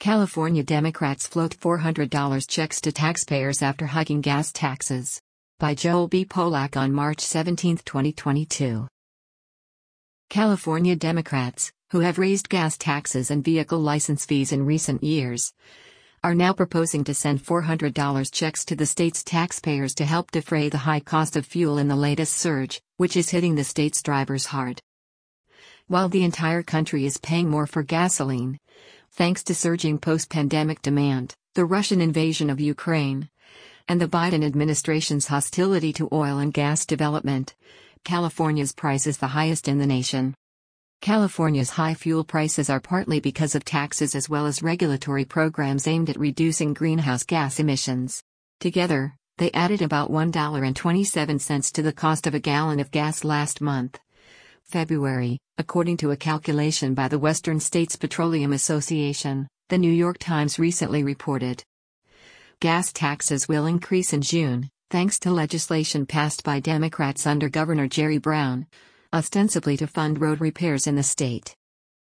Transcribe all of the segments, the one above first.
California Democrats float $400 checks to taxpayers after hiking gas taxes. By Joel B. Polak on March 17, 2022. California Democrats, who have raised gas taxes and vehicle license fees in recent years, are now proposing to send $400 checks to the state's taxpayers to help defray the high cost of fuel in the latest surge, which is hitting the state's drivers hard. While the entire country is paying more for gasoline, thanks to surging post-pandemic demand, the Russian invasion of Ukraine, and the Biden administration's hostility to oil and gas development, California's price is the highest in the nation. California's high fuel prices are partly because of taxes as well as regulatory programs aimed at reducing greenhouse gas emissions. Together, they added about $1.27 to the cost of a gallon of gas last month, February, according to a calculation by the Western States Petroleum Association, the New York Times recently reported. Gas taxes will increase in June, thanks to legislation passed by Democrats under Governor Jerry Brown, ostensibly to fund road repairs in the state.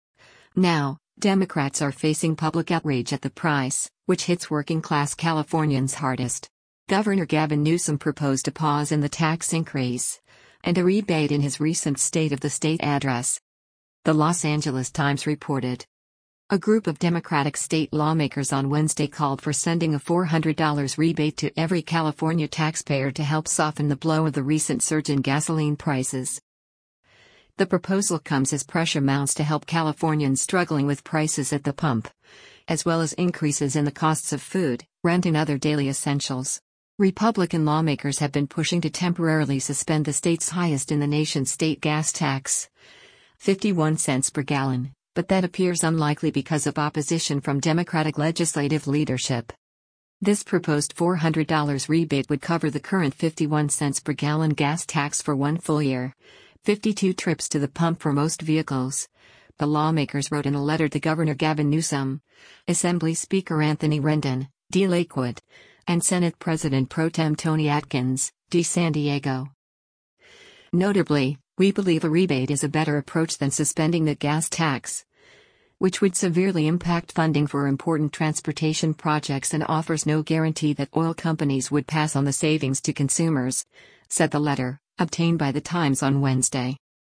Now, Democrats are facing public outrage at the price, which hits working-class Californians hardest. Governor Gavin Newsom proposed a pause in the tax increase and a rebate in his recent State of the State address. The Los Angeles Times reported. A group of Democratic state lawmakers on Wednesday called for sending a $400 rebate to every California taxpayer to help soften the blow of the recent surge in gasoline prices. The proposal comes as pressure mounts to help Californians struggling with prices at the pump, as well as increases in the costs of food, rent, and other daily essentials. Republican lawmakers have been pushing to temporarily suspend the state's highest in the nation state gas tax, 51 cents per gallon, but that appears unlikely because of opposition from Democratic legislative leadership. This proposed $400 rebate would cover the current 51 cents per gallon gas tax for one full year, 52 trips to the pump for most vehicles, the lawmakers wrote in a letter to Governor Gavin Newsom, Assembly Speaker Anthony Rendon, D. Lakewood, and Senate President Pro Tem Tony Atkins, D. San Diego. Notably, we believe a rebate is a better approach than suspending the gas tax, which would severely impact funding for important transportation projects and offers no guarantee that oil companies would pass on the savings to consumers, said the letter, obtained by the Times on Wednesday.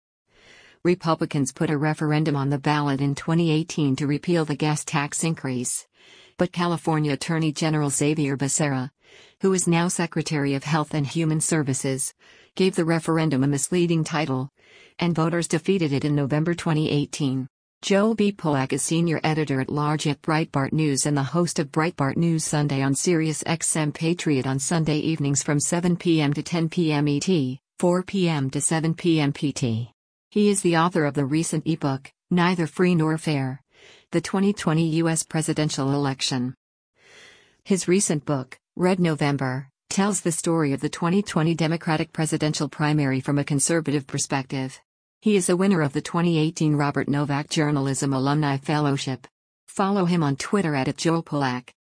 Republicans put a referendum on the ballot in 2018 to repeal the gas tax increase, but California Attorney General Xavier Becerra, who is now Secretary of Health and Human Services, gave the referendum a misleading title, and voters defeated it in November 2018. Joel B. Polak is senior editor-at-large at Breitbart News and the host of Breitbart News Sunday on Sirius XM Patriot on Sunday evenings from 7 p.m. to 10 p.m. ET, 4 p.m. to 7 p.m. PT. He is the author of the recent ebook, Neither Free Nor Fair: The 2020 U.S. Presidential Election. His recent book, Red November, tells the story of the 2020 Democratic presidential primary from a conservative perspective. He is a winner of the 2018 Robert Novak Journalism Alumni Fellowship. Follow him on Twitter @JoelPolak.